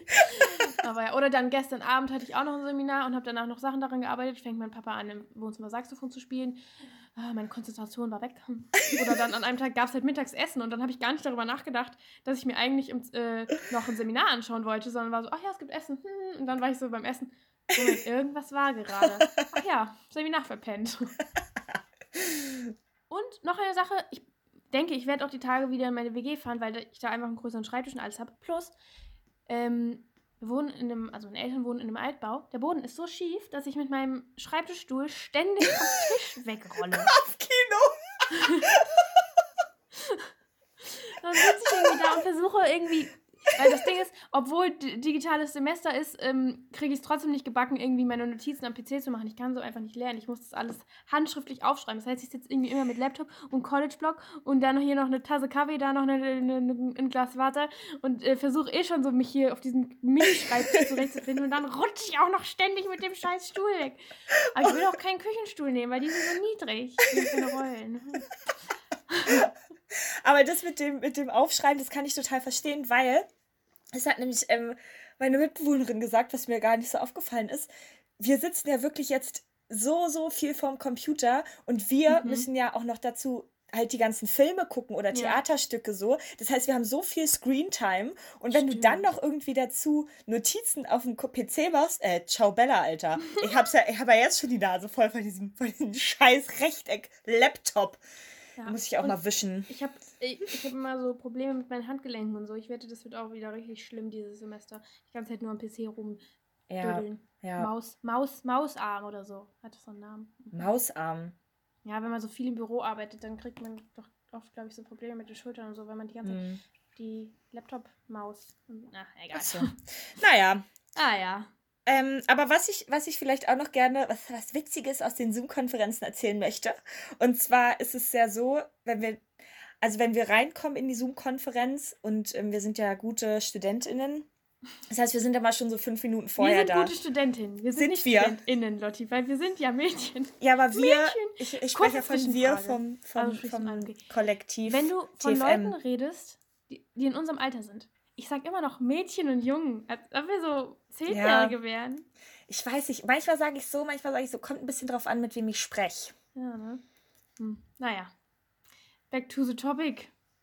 S1: Aber ja, oder dann gestern Abend hatte ich auch noch ein Seminar und habe danach noch Sachen daran gearbeitet. Fängt mein Papa an, im Wohnzimmer Saxophon zu spielen. Ah, meine Konzentration war weg. Oder dann an einem Tag gab es halt Mittagsessen und dann habe ich gar nicht darüber nachgedacht, dass ich mir eigentlich im, äh, noch ein Seminar anschauen wollte, sondern war so, ach ja, es gibt Essen. Und dann war ich so beim Essen, Moment, irgendwas war gerade. Ach ja, Seminar verpennt. Und noch eine Sache, ich denke, ich werde auch die Tage wieder in meine W G fahren, weil ich da einfach einen größeren Schreibtisch und alles habe. Plus, ähm, wir wohnen in einem, also meine Eltern wohnen in einem Altbau. Der Boden ist so schief, dass ich mit meinem Schreibtischstuhl ständig vom Tisch wegrolle.
S2: Auf Kino!
S1: Dann sitze ich irgendwie da und versuche irgendwie, weil das Ding ist, obwohl d- digitales Semester ist, ähm, kriege ich es trotzdem nicht gebacken, irgendwie meine Notizen am P C zu machen. Ich kann so einfach nicht lernen. Ich muss das alles handschriftlich aufschreiben. Das heißt, ich sitze irgendwie immer mit Laptop und College-Block und dann hier noch eine Tasse Kaffee, da noch eine, eine, eine, ein Glas Wasser und äh, versuche eh schon so, mich hier auf diesen Mini-Schreibtisch zurechtzufinden und dann rutsche ich auch noch ständig mit dem scheiß Stuhl weg. Aber ich will auch keinen Küchenstuhl nehmen, weil die sind so niedrig. Die sind keine Rollen.
S2: Aber das mit dem, mit dem Aufschreiben, das kann ich total verstehen, weil es hat nämlich ähm, meine Mitbewohnerin gesagt, was mir gar nicht so aufgefallen ist. Wir sitzen ja wirklich jetzt so, so viel vorm Computer und wir mhm. müssen ja auch noch dazu halt die ganzen Filme gucken oder Theaterstücke ja. so. Das heißt, wir haben so viel Screentime und wenn Stimmt. du dann noch irgendwie dazu Notizen auf dem P C machst, äh, ciao Bella, Alter. Ich hab's ja, ich hab ja jetzt schon die Nase voll von diesem, von diesem scheiß Rechteck-Laptop. Ja. Muss ich auch und mal wischen.
S1: Ich habe ich, ich hab immer so Probleme mit meinen Handgelenken und so. Ich wette, das wird auch wieder richtig schlimm dieses Semester. Ich kann es halt nur am P C rumdödeln.
S2: Ja, ja.
S1: Maus, Maus, Mausarm oder so. Hat das so einen Namen?
S2: Mausarm?
S1: Ja, wenn man so viel im Büro arbeitet, dann kriegt man doch oft, glaube ich, so Probleme mit den Schultern und so, wenn man die ganze Zeit mm. die Laptop-Maus... Na, egal.
S2: So. Naja.
S1: Ah ja.
S2: Ähm, aber was ich, was ich vielleicht auch noch gerne, was, was Witziges aus den Zoom-Konferenzen erzählen möchte. Und zwar ist es ja so, wenn wir, also wenn wir reinkommen in die Zoom-Konferenz und ähm, wir sind ja gute StudentInnen. Das heißt, wir sind ja mal schon so fünf Minuten vorher da.
S1: Wir sind gute Studentinnen. Wir sind, sind nicht wir? StudentInnen, Lotti, weil wir sind ja Mädchen.
S2: Ja, aber wir,
S1: Mädchen.
S2: ich, ich spreche ja von wir, vom, vom, also vom okay. Kollektiv
S1: Wenn du von T F M Leuten redest, die, die in unserem Alter sind, ich sag immer noch Mädchen und Jungen, als ob wir so Zehnjährige ja. wären.
S2: Ich weiß nicht, manchmal sage ich so, manchmal sage ich so, kommt ein bisschen drauf an, mit wem ich spreche.
S1: Ja, ne? Hm. Naja. Back to the topic.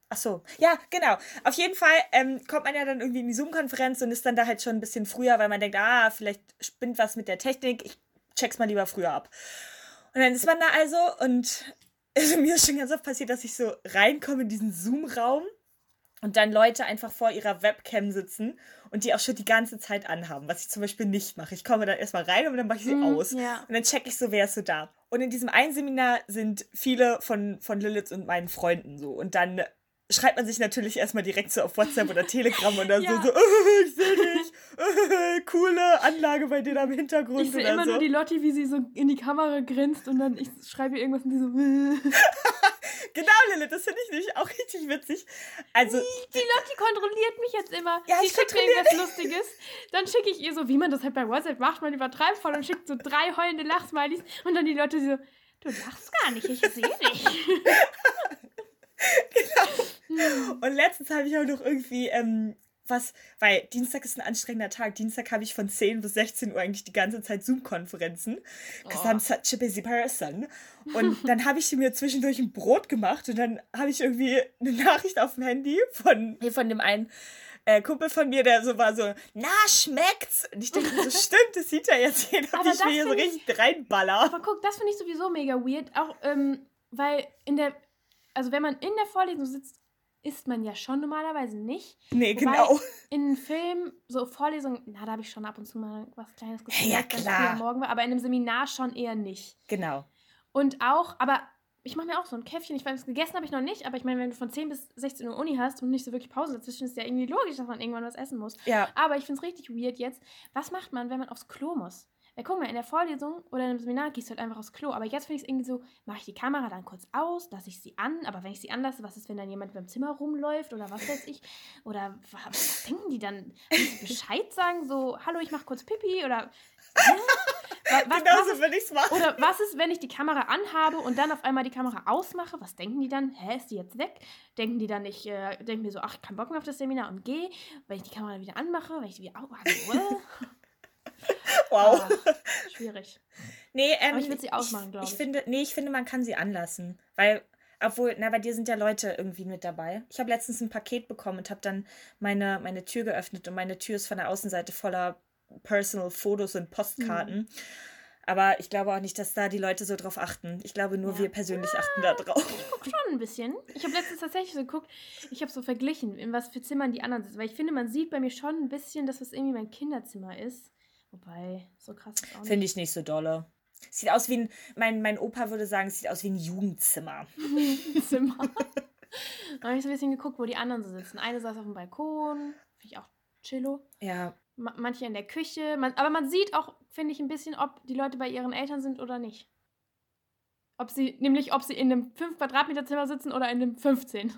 S2: Ach so, ja, genau. Auf jeden Fall ähm, kommt man ja dann irgendwie in die Zoom-Konferenz und ist dann da halt schon ein bisschen früher, weil man denkt, ah, vielleicht spinnt was mit der Technik, ich check's mal lieber früher ab. Und dann ist man da also und also mir ist schon ganz oft passiert, dass ich so reinkomme in diesen Zoom-Raum und dann Leute einfach vor ihrer Webcam sitzen und die auch schon die ganze Zeit anhaben, was ich zum Beispiel nicht mache. Ich komme dann erstmal rein und dann mache ich sie mm, aus. Ja. Und dann checke ich so, wer ist so da. Und in diesem einen Seminar sind viele von, von Lilith und meinen Freunden so. Und dann schreibt man sich natürlich erstmal direkt so auf WhatsApp oder Telegram oder ja. so, so oh, ich sehe dich, oh, coole Anlage bei dir am Hintergrund.
S1: Ich sehe immer so. Nur die Lotti, wie sie so in die Kamera grinst und dann ich schreibe ihr irgendwas und die so
S2: Genau, Lilith, das finde ich nämlich auch richtig witzig. Also,
S1: die Lotti kontrolliert mich jetzt immer. Ja, sie schickt mir irgendwas Lustiges. Dann schicke ich ihr so, wie man das halt bei WhatsApp macht, man übertreibt voll und schickt so drei heulende Lachsmilies und dann die Leute so, du lachst gar nicht, ich sehe dich.
S2: Genau. Und letztens habe ich auch noch irgendwie ähm, was, weil Dienstag ist ein anstrengender Tag. Dienstag habe ich von zehn bis sechzehn Uhr eigentlich die ganze Zeit Zoom-Konferenzen. Because oh. I'm such a busy person. Und dann habe ich mir zwischendurch ein Brot gemacht und dann habe ich irgendwie eine Nachricht auf dem Handy von, von dem einen äh, Kumpel von mir, der so war so, na, schmeckt's? Und ich denke so, stimmt, das sieht ja jetzt jeder, wie ich mir hier so richtig reinballer.
S1: Aber guck, das finde ich sowieso mega weird. Auch, ähm, weil in der Also wenn man in der Vorlesung sitzt, isst man ja schon normalerweise nicht.
S2: Nee, Wobei genau.
S1: In Film, so Vorlesungen, na, da habe ich schon ab und zu mal was Kleines gegessen,
S2: ja, klar.
S1: Am Morgen war, aber in einem Seminar schon eher nicht.
S2: Genau.
S1: Und auch, aber ich mache mir auch so ein Käffchen, ich weiß, gegessen habe ich noch nicht, aber ich meine, wenn du von zehn bis sechzehn Uhr Uni hast und nicht so wirklich Pause dazwischen, ist ja irgendwie logisch, dass man irgendwann was essen muss.
S2: Ja.
S1: Aber ich finde es richtig weird jetzt, was macht man, wenn man aufs Klo muss? Ja, guck mal, in der Vorlesung oder in einem Seminar gehst du halt einfach aufs Klo. Aber jetzt finde ich es irgendwie so, mache ich die Kamera dann kurz aus, lasse ich sie an. Aber wenn ich sie anlasse, was ist, wenn dann jemand beim Zimmer rumläuft oder was weiß ich? Oder was, was denken die dann? Müssen sie Bescheid sagen, so, hallo, ich mache kurz Pipi oder... Ja? Was,
S2: genau
S1: was
S2: so würde ich es machen.
S1: Oder was ist, wenn ich die Kamera anhabe und dann auf einmal die Kamera ausmache? Was denken die dann? Hä, ist die jetzt weg? Denken die dann, ich äh, denke mir so, ach, ich kann Bock mehr auf das Seminar und gehe. Wenn ich die Kamera wieder anmache, wenn ich die wieder... Also,
S2: wow.
S1: Ah, schwierig.
S2: Nee, ähm,
S1: aber ich würde sie ausmachen, glaube ich.
S2: Ich finde, nee, ich finde, man kann sie anlassen. Weil, obwohl, na, bei dir sind ja Leute irgendwie mit dabei. Ich habe letztens ein Paket bekommen und habe dann meine, meine Tür geöffnet und meine Tür ist von der Außenseite voller Personal-Fotos und Postkarten. Mhm. Aber ich glaube auch nicht, dass da die Leute so drauf achten. Ich glaube, nur ja. wir persönlich ja, achten da drauf.
S1: Ich gucke schon ein bisschen. Ich habe letztens tatsächlich so geguckt, ich habe so verglichen, in was für Zimmern die anderen sitzen. Weil ich finde, man sieht bei mir schon ein bisschen, dass das irgendwie mein Kinderzimmer ist. Wobei, so krass ist auch nicht.
S2: Finde ich nicht so dolle. Sieht aus wie ein, mein, mein Opa würde sagen, es sieht aus wie ein Jugendzimmer.
S1: Jugendzimmer. Da habe ich so ein bisschen geguckt, wo die anderen so sitzen. Eine saß auf dem Balkon, finde ich auch chillo.
S2: Ja.
S1: Ma- manche in der Küche. Man, aber man sieht auch, finde ich, ein bisschen, ob die Leute bei ihren Eltern sind oder nicht. Ob sie, nämlich ob sie in einem fünf Quadratmeter Zimmer sitzen oder in einem fünfzehn.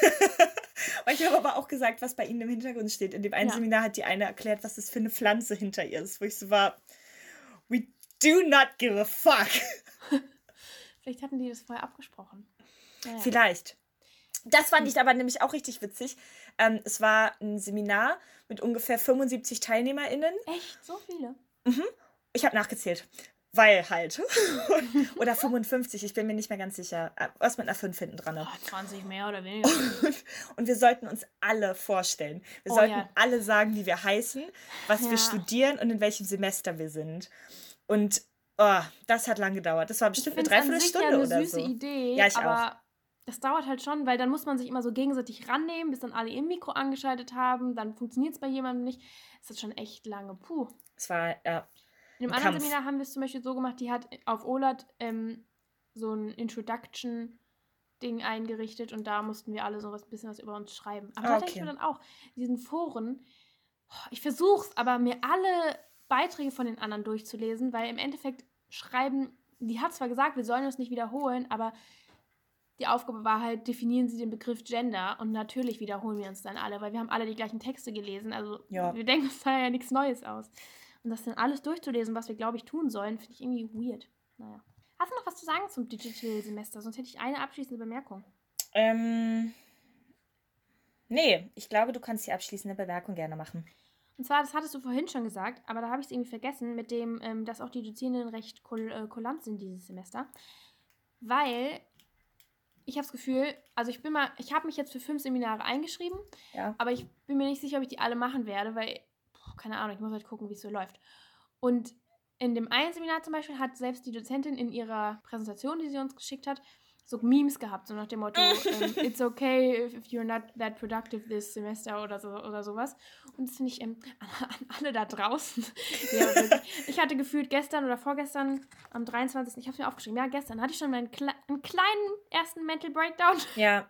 S2: Ich habe aber auch gesagt, was bei ihnen im Hintergrund steht. In dem einen ja. Seminar hat die eine erklärt, was das für eine Pflanze hinter ihr ist, wo ich so war, we do not give a fuck.
S1: Vielleicht hatten die das vorher abgesprochen.
S2: Naja. Vielleicht. Das fand ich aber nämlich auch richtig witzig. Ähm, es war ein Seminar mit ungefähr fünfundsiebzig TeilnehmerInnen.
S1: Echt? So viele?
S2: Mhm. Ich habe nachgezählt. Weil halt. Oder fünfundfünfzig, ich bin mir nicht mehr ganz sicher. Was mit einer fünf hinten dran.
S1: Oh, zwanzig mehr oder weniger.
S2: Und, und wir sollten uns alle vorstellen. Wir oh, sollten ja. alle sagen, wie wir heißen, was ja. wir studieren und in welchem Semester wir sind. Und oh, das hat lang gedauert. Das war bestimmt eine Dreiviertelstunde ja oder so.
S1: Eine süße Idee,
S2: ja, ich
S1: aber
S2: auch.
S1: Das dauert halt schon, weil dann muss man sich immer so gegenseitig rannehmen, bis dann alle ihr Mikro angeschaltet haben. Dann funktioniert es bei jemandem nicht. Das ist schon echt lange. Puh.
S2: Es war, ja.
S1: In einem anderen Kampf. Seminar haben wir es zum Beispiel so gemacht, die hat auf O L A D ähm, so ein Introduction-Ding eingerichtet und da mussten wir alle so was, ein bisschen was über uns schreiben. Aber oh, da okay. denke ich mir dann auch, diesen Foren, ich versuche es, aber mir alle Beiträge von den anderen durchzulesen, weil im Endeffekt schreiben, die hat zwar gesagt, wir sollen uns nicht wiederholen, aber die Aufgabe war halt, definieren Sie den Begriff Gender und natürlich wiederholen wir uns dann alle, weil wir haben alle die gleichen Texte gelesen, also ja. wir denken uns da ja nichts Neues aus. Und das dann alles durchzulesen, was wir, glaube ich, tun sollen, finde ich irgendwie weird. Naja. Hast du noch was zu sagen zum Digital-Semester? Sonst hätte ich eine abschließende Bemerkung.
S2: Ähm, nee, ich glaube, du kannst die abschließende Bemerkung gerne machen.
S1: Und zwar, das hattest du vorhin schon gesagt, aber da habe ich es irgendwie vergessen, mit dem, ähm, dass auch die Dozierenden recht kul- äh, kulant sind dieses Semester. Weil ich habe das Gefühl, also ich bin mal, ich habe mich jetzt für fünf Seminare eingeschrieben,
S2: ja.
S1: aber ich bin mir nicht sicher, ob ich die alle machen werde, weil, boah, keine Ahnung, ich muss halt gucken, wie es so läuft. Und in dem einen Seminar zum Beispiel hat selbst die Dozentin in ihrer Präsentation, die sie uns geschickt hat, so Memes gehabt, so nach dem Motto, ähm, it's okay if, if you're not that productive this semester oder so oder sowas. Und das finde ich ähm, an, an alle da draußen. Ja, wirklich. Ich hatte gefühlt gestern oder vorgestern am dreiundzwanzigsten ich habe es mir aufgeschrieben, ja, gestern hatte ich schon meinen Kle- einen kleinen ersten Mental Breakdown.
S2: Ja.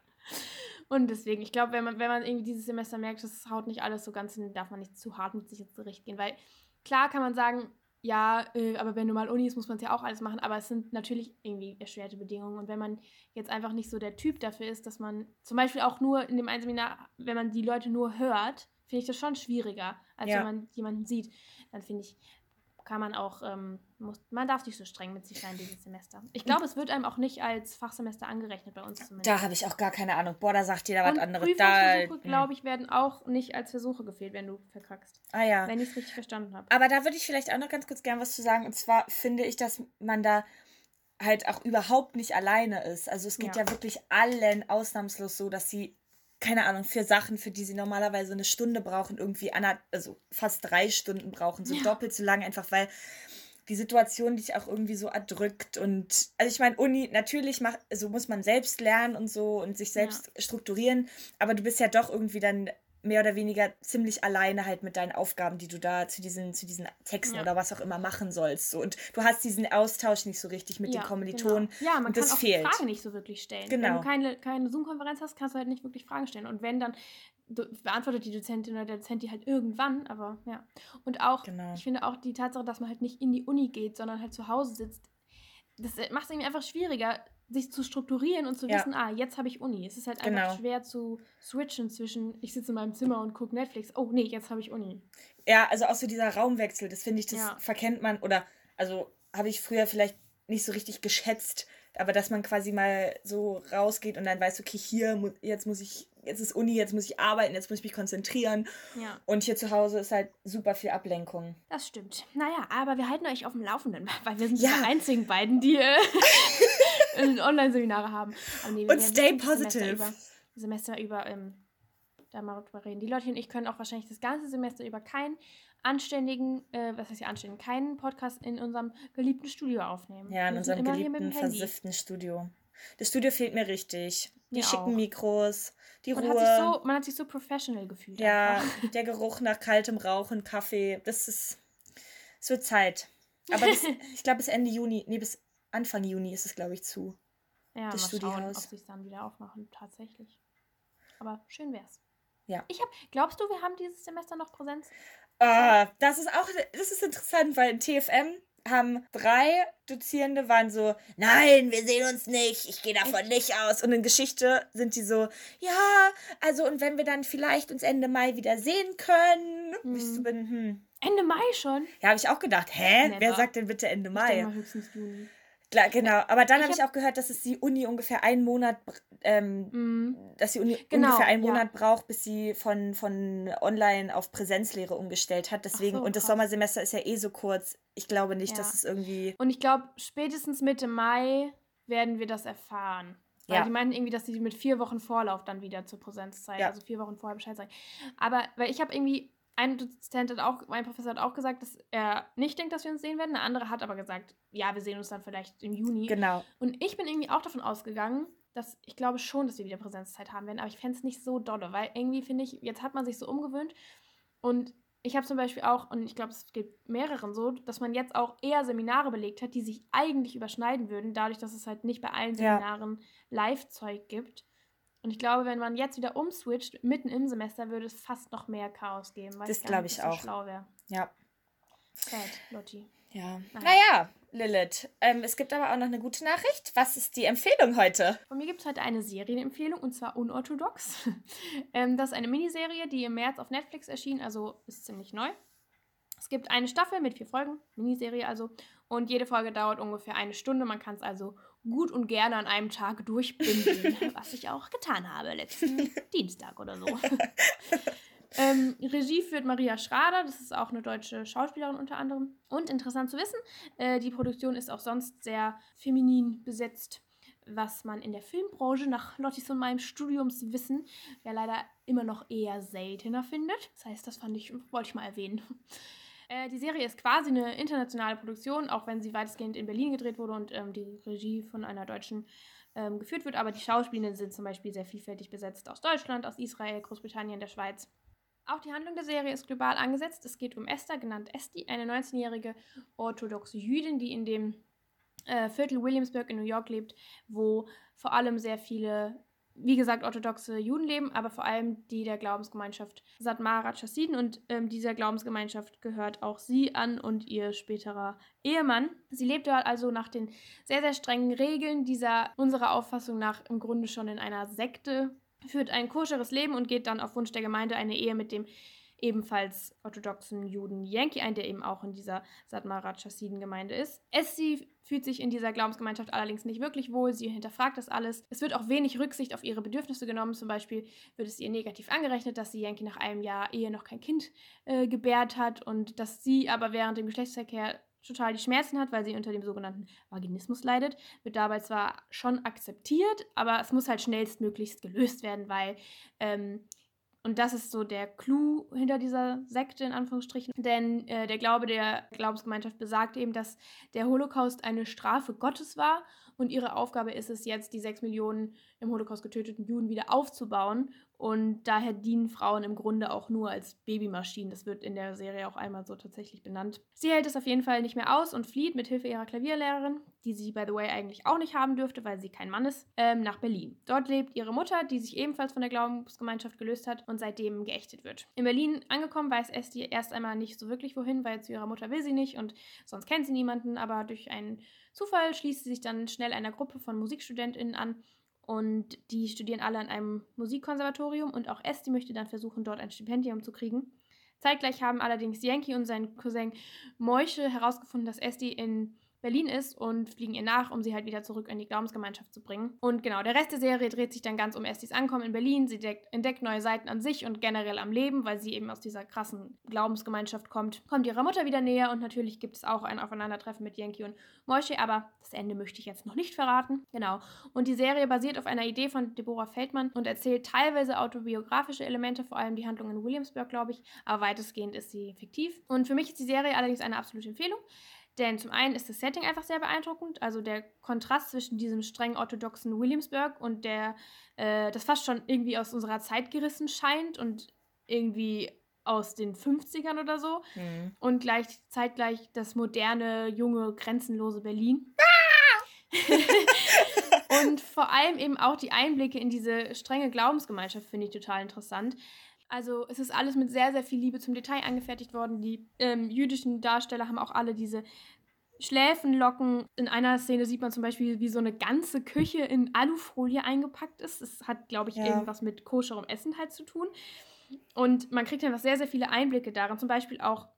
S1: Und deswegen, ich glaube, wenn man, wenn man irgendwie dieses Semester merkt, das haut nicht alles so ganz hin, darf man nicht zu hart mit sich jetzt zurechtgehen. Weil klar kann man sagen, ja, äh, aber wenn normal Uni ist, muss man es ja auch alles machen, aber es sind natürlich irgendwie erschwerte Bedingungen und wenn man jetzt einfach nicht so der Typ dafür ist, dass man zum Beispiel auch nur in dem einen Seminar, wenn man die Leute nur hört, finde ich das schon schwieriger, als
S2: Ja.
S1: wenn man jemanden sieht, dann finde ich, kann man auch, ähm, muss, man darf nicht so streng mit sich sein dieses Semester. Ich glaube, es wird einem auch nicht als Fachsemester angerechnet, bei uns zumindest.
S2: Da habe ich auch gar keine Ahnung. Boah, da sagt jeder was
S1: Und
S2: anderes.
S1: Prüfungsversuche,
S2: Da,
S1: glaube ich, werden auch nicht als Versuche gefehlt, wenn du verkackst.
S2: Ah ja.
S1: Wenn ich es richtig verstanden habe.
S2: Aber da würde ich vielleicht auch noch ganz kurz gern was zu sagen. Und zwar finde ich, dass man da halt auch überhaupt nicht alleine ist. Also es geht ja,
S1: Ja.
S2: wirklich allen ausnahmslos so, dass sie, keine Ahnung, für Sachen, für die sie normalerweise eine Stunde brauchen, irgendwie ander, also fast drei Stunden brauchen, so
S1: Ja.
S2: doppelt so lang, einfach weil die Situation dich auch irgendwie so erdrückt. Und also ich meine, Uni, natürlich mach, also muss man selbst lernen und so und sich selbst strukturieren, aber du bist ja doch irgendwie dann mehr oder weniger ziemlich alleine halt mit deinen Aufgaben, die du da zu diesen, zu diesen Texten
S1: Ja.
S2: oder was auch immer machen sollst. So. Und du hast diesen Austausch nicht so richtig mit
S1: Ja,
S2: den Kommilitonen.
S1: Genau. Ja, man
S2: und
S1: kann
S2: das
S1: auch
S2: fehlt.
S1: die Frage nicht so wirklich stellen.
S2: Genau.
S1: Wenn du keine, keine Zoom-Konferenz hast, kannst du halt nicht wirklich Fragen stellen. Und wenn, dann do- beantwortet die Dozentin oder der Dozent die halt irgendwann, aber ja. Und auch,
S2: Genau.
S1: ich finde auch die Tatsache, dass man halt nicht in die Uni geht, sondern halt zu Hause sitzt, das macht es irgendwie einfach schwieriger, sich zu strukturieren und zu
S2: Ja.
S1: wissen, ah, jetzt habe ich Uni. Es ist halt
S2: Genau.
S1: einfach schwer zu switchen zwischen, ich sitze in meinem Zimmer und gucke Netflix, oh nee, jetzt habe ich Uni.
S2: Ja, also auch so dieser Raumwechsel, das finde ich, das
S1: Ja.
S2: verkennt man, oder also habe ich früher vielleicht nicht so richtig geschätzt, aber dass man quasi mal so rausgeht und dann weiß, okay, hier, mu- jetzt muss ich, jetzt ist Uni, jetzt muss ich arbeiten, jetzt muss ich mich konzentrieren.
S1: Ja.
S2: Und hier zu Hause ist halt super viel Ablenkung.
S1: Das stimmt. Naja, aber wir halten euch auf dem Laufenden, weil wir sind
S2: Ja.
S1: die einzigen beiden, die äh, Online-Seminare haben. Aber nee, wir
S2: Und
S1: werden
S2: stay
S1: bestimmt das
S2: positive.
S1: Semester über, Semester über ähm, da mal drüber reden. Die Leute und ich können auch wahrscheinlich das ganze Semester über keinen anständigen, äh, was heißt ja anständigen, keinen Podcast in unserem geliebten Studio aufnehmen.
S2: Ja, in
S1: wir sind
S2: unserem
S1: immer hier mit
S2: geliebten,
S1: dem Handy.
S2: versifften Studio. Das Studio fehlt mir richtig. Die
S1: Mir
S2: schicken
S1: auch.
S2: Mikros, die
S1: Man
S2: Ruhe.
S1: hat, sich so, man hat sich so professional gefühlt.
S2: Ja,
S1: Einfach.
S2: der Geruch nach kaltem Rauchen, Kaffee, das ist, es wird Zeit. Aber bis, ich glaube bis Ende Juni, nee, bis Anfang Juni ist es, glaube ich, zu.
S1: Ja,
S2: Das
S1: mal schauen,
S2: Studiohaus.
S1: ob sie es dann wieder aufmachen, tatsächlich. Aber schön wär's.
S2: Ja.
S1: Ich hab, glaubst du, wir haben dieses Semester noch Präsenz?
S2: Ah, das ist auch, das ist interessant, weil in T F M haben drei Dozierende waren so, nein, wir sehen uns nicht, ich gehe davon nicht aus. Und in Geschichte sind die so, ja, also und wenn wir dann vielleicht uns Ende Mai wieder sehen können.
S1: Hm.
S2: Ich so bin, hm.
S1: Ende Mai schon?
S2: Ja, habe ich auch gedacht, hä?
S1: Never.
S2: Wer sagt denn bitte Ende
S1: Ich
S2: Mai?
S1: denke mal höchstens Juni.
S2: Klar, genau. Aber dann
S1: Ich
S2: habe ich
S1: hab-
S2: auch gehört, dass es die Uni ungefähr einen Monat, ähm,
S1: Mhm.
S2: dass die Uni
S1: Genau,
S2: ungefähr einen
S1: ja.
S2: Monat braucht, bis sie von, von online auf Präsenzlehre umgestellt hat. Deswegen,
S1: so,
S2: und das
S1: krass.
S2: Sommersemester ist ja eh so kurz. Ich glaube nicht,
S1: Ja.
S2: dass es irgendwie.
S1: Und ich glaube, spätestens Mitte Mai werden wir das erfahren. Weil
S2: Ja.
S1: die meinten irgendwie, dass die mit vier Wochen Vorlauf dann wieder zur Präsenzzeit,
S2: Ja.
S1: also vier Wochen vorher Bescheid sagen. Aber, weil ich habe irgendwie, ein Dozent hat auch, mein Professor hat auch gesagt, dass er nicht denkt, dass wir uns sehen werden. Eine andere hat aber gesagt, ja, wir sehen uns dann vielleicht im Juni.
S2: Genau.
S1: Und ich bin irgendwie auch davon ausgegangen, dass ich glaube schon, dass wir wieder Präsenzzeit haben werden, aber ich fände es nicht so dolle, weil irgendwie finde ich, jetzt hat man sich so umgewöhnt und ich habe zum Beispiel auch, und ich glaube, es geht mehreren so, dass man jetzt auch eher Seminare belegt hat, die sich eigentlich überschneiden würden, dadurch, dass es halt nicht bei allen
S2: Ja.
S1: Seminaren Live-Zeug gibt. Und ich glaube, wenn man jetzt wieder umswitcht, mitten im Semester, würde es fast noch mehr Chaos geben, weil
S2: Das
S1: es gar
S2: glaub
S1: nicht
S2: ich
S1: so
S2: auch.
S1: schlau wäre.
S2: Ja.
S1: Sad, Lotti.
S2: Ja.
S1: Naja.
S2: Naja, Lilith. Ähm, es gibt aber auch noch eine gute Nachricht. Was ist die Empfehlung heute?
S1: Von mir gibt es heute eine Serienempfehlung, und zwar unorthodox. ähm, das ist eine Miniserie, die im März auf Netflix erschien, also ist ziemlich neu. Es gibt eine Staffel mit vier Folgen, Miniserie also, und jede Folge dauert ungefähr eine Stunde. Man kann es also gut und gerne an einem Tag durchbinden, was ich auch getan habe, letzten Dienstag oder so. Ähm, Regie führt Maria Schrader, das ist auch eine deutsche Schauspielerin unter anderem. Und interessant zu wissen, äh, die Produktion ist auch sonst sehr feminin besetzt. was man in der Filmbranche nach Lottis und meinem Studiumswissen ja leider immer noch eher seltener findet. Das heißt, das fand ich, wollte ich mal erwähnen. Äh, die Serie ist quasi eine internationale Produktion, auch wenn sie weitestgehend in Berlin gedreht wurde und ähm, die Regie von einer Deutschen ähm, geführt wird. Aber die Schauspielerinnen sind zum Beispiel sehr vielfältig besetzt aus Deutschland, aus Israel, Großbritannien, der Schweiz. Auch die Handlung der Serie ist global angesetzt. Es geht um Esther, genannt Esti, eine neunzehnjährige orthodoxe Jüdin, die in dem äh, Viertel Williamsburg in New York lebt, wo vor allem sehr viele, wie gesagt, orthodoxe Juden leben, aber vor allem die der Glaubensgemeinschaft Satmara Chassidim. Und ähm, dieser Glaubensgemeinschaft gehört auch sie an und ihr späterer Ehemann. Sie lebt dort also nach den sehr, sehr strengen Regeln dieser unserer Auffassung nach im Grunde schon in einer Sekte, führt ein koscheres Leben und geht dann auf Wunsch der Gemeinde eine Ehe mit dem ebenfalls orthodoxen Juden Yankee ein, der eben auch in dieser Satmara Chassidim-Gemeinde ist. Essie fühlt sich in dieser Glaubensgemeinschaft allerdings nicht wirklich wohl. Sie hinterfragt das alles. Es wird auch wenig Rücksicht auf ihre Bedürfnisse genommen. Zum Beispiel wird es ihr negativ angerechnet, dass sie Yankee nach einem Jahr Ehe noch kein Kind äh, gebärt hat und dass sie aber während dem Geschlechtsverkehr total die Schmerzen hat, weil sie unter dem sogenannten Vaginismus leidet, wird dabei zwar schon akzeptiert, aber es muss halt schnellstmöglichst gelöst werden, weil, ähm, und das ist so der Clou hinter dieser Sekte, in Anführungsstrichen, denn äh, der Glaube der Glaubensgemeinschaft besagt eben, dass der Holocaust eine Strafe Gottes war und ihre Aufgabe ist es jetzt, die sechs Millionen im Holocaust getöteten Juden wieder aufzubauen. Und daher dienen Frauen im Grunde auch nur als Babymaschinen. Das wird in der Serie auch einmal so tatsächlich benannt. Sie hält es auf jeden Fall nicht mehr aus und flieht mit Hilfe ihrer Klavierlehrerin, die sie, by the way, eigentlich auch nicht haben dürfte, weil sie kein Mann ist, ähm, nach Berlin. Dort lebt ihre Mutter, die sich ebenfalls von der Glaubensgemeinschaft gelöst hat und seitdem geächtet wird. In Berlin angekommen, weiß Esti erst einmal nicht so wirklich wohin, weil zu ihrer Mutter will sie nicht und sonst kennt sie niemanden, aber durch einen Zufall schließt sie sich dann schnell einer Gruppe von MusikstudentInnen an. Und die studieren alle an einem Musikkonservatorium und auch Esti möchte dann versuchen, dort ein Stipendium zu kriegen. Zeitgleich haben allerdings Yankee und sein Cousin Moishe herausgefunden, dass Esti in Berlin ist und fliegen ihr nach, um sie halt wieder zurück in die Glaubensgemeinschaft zu bringen. Und genau, der Rest der Serie dreht sich dann ganz um Estis Ankommen in Berlin. Sie deckt, entdeckt neue Seiten an sich und generell am Leben, weil sie eben aus dieser krassen Glaubensgemeinschaft kommt. Kommt ihrer Mutter wieder näher und natürlich gibt es auch ein Aufeinandertreffen mit Yankee und Moishe, aber das Ende möchte ich jetzt noch nicht verraten. Genau. Und die Serie basiert auf einer Idee von Deborah Feldman und erzählt teilweise autobiografische Elemente, vor allem die Handlung in Williamsburg, glaube ich, aber weitestgehend ist sie fiktiv. Und für mich ist die Serie allerdings eine absolute Empfehlung. Denn zum einen ist das Setting einfach sehr beeindruckend, also der Kontrast zwischen diesem streng orthodoxen Williamsburg und der, äh, das fast schon irgendwie aus unserer Zeit gerissen scheint und irgendwie aus den fünfzigern oder so. Mhm. Und gleich zeitgleich das moderne, junge, grenzenlose Berlin. Und vor allem eben auch die Einblicke in diese strenge Glaubensgemeinschaft finde ich total interessant. Also es ist alles mit sehr, sehr viel Liebe zum Detail angefertigt worden. Die ähm, jüdischen Darsteller haben auch alle diese Schläfenlocken. In einer Szene sieht man zum Beispiel, wie so eine ganze Küche in Alufolie eingepackt ist. Das hat, glaube ich, ja. irgendwas mit koscherem Essen halt zu tun. Und man kriegt einfach sehr, sehr viele Einblicke darin. Zum Beispiel auch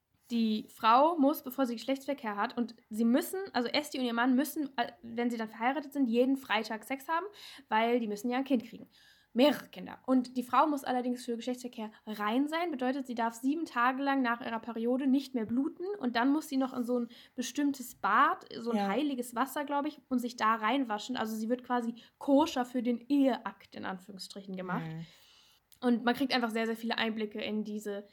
S1: die Frau muss, bevor sie Geschlechtsverkehr hat, und sie müssen, also Esti und ihr Mann müssen, wenn sie dann verheiratet sind, jeden Freitag Sex haben, weil die müssen ja ein Kind kriegen. Mehrere Kinder. Und die Frau muss allerdings für Geschlechtsverkehr rein sein. Bedeutet, sie darf sieben Tage lang nach ihrer Periode nicht mehr bluten. Und dann muss sie noch in so ein bestimmtes Bad, so ein ja. heiliges Wasser, glaube ich, und sich da reinwaschen. Also sie wird quasi koscher für den Eheakt, in Anführungsstrichen, gemacht. Mhm. Und man kriegt einfach sehr, sehr viele Einblicke in diese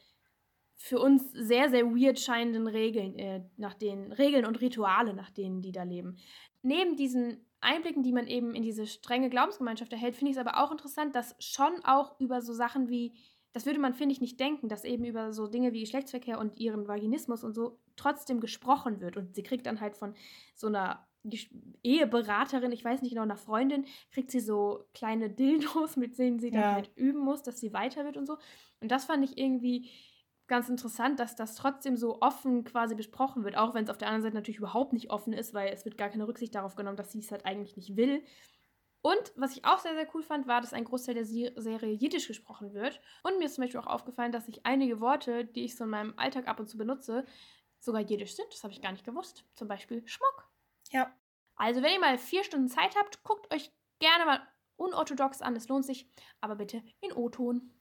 S1: für uns sehr, sehr weird scheinenden Regeln, äh, nach denen, Regeln und Rituale, nach denen die da leben. Neben diesen Einblicken, die man eben in diese strenge Glaubensgemeinschaft erhält, finde ich es aber auch interessant, dass schon auch über so Sachen wie, das würde man, finde ich, nicht denken, dass eben über so Dinge wie Geschlechtsverkehr und ihren Vaginismus und so trotzdem gesprochen wird. Und sie kriegt dann halt von so einer Eheberaterin, ich weiß nicht genau, einer Freundin, kriegt sie so kleine Dildos, mit denen sie dann ja. halt üben muss, dass sie weiter wird und so. Und das fand ich irgendwie ganz interessant, dass das trotzdem so offen quasi besprochen wird, auch wenn es auf der anderen Seite natürlich überhaupt nicht offen ist, weil es wird gar keine Rücksicht darauf genommen, dass sie es halt eigentlich nicht will. Und was ich auch sehr, sehr cool fand, war, dass ein Großteil der Serie Jiddisch gesprochen wird. Und mir ist zum Beispiel auch aufgefallen, dass ich einige Worte, die ich so in meinem Alltag ab und zu benutze, sogar Jiddisch sind. Das habe ich gar nicht gewusst. Zum Beispiel Schmuck.
S2: Ja.
S1: Also wenn ihr mal vier Stunden Zeit habt, guckt euch gerne mal unorthodox an. Es lohnt sich, aber bitte in O-Ton.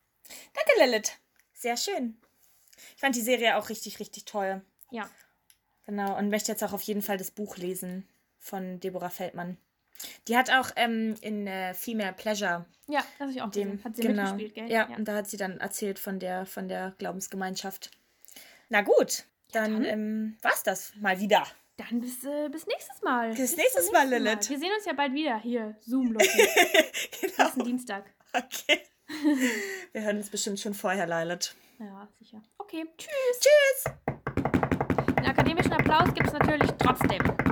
S2: Danke, Lilith. Sehr schön. Ich fand die Serie auch richtig, richtig toll.
S1: Ja.
S2: Genau, und möchte jetzt auch auf jeden Fall das Buch lesen von Deborah Feldman. Die hat auch ähm, in äh, Female Pleasure.
S1: Ja, das habe ich auch
S2: dem,
S1: gesehen. Hat sie
S2: genau,
S1: mitgespielt, gell?
S2: Ja,
S1: Ja.
S2: und da hat sie dann erzählt von der, von der Glaubensgemeinschaft. Na gut, dann,
S1: dann
S2: ähm, war's das mal wieder.
S1: Dann bis, äh, bis nächstes Mal.
S2: Bis,
S1: zum
S2: nächstes Mal,
S1: nächsten
S2: Lilith.
S1: Wir sehen uns ja bald wieder hier. Zoom, Leute.
S2: Genau.
S1: Nächsten Dienstag.
S2: Okay. Wir hören uns bestimmt schon vorher, Lilith.
S1: Ja, sicher. Okay, tschüss.
S2: Tschüss.
S1: Den akademischen Applaus gibt es natürlich trotzdem.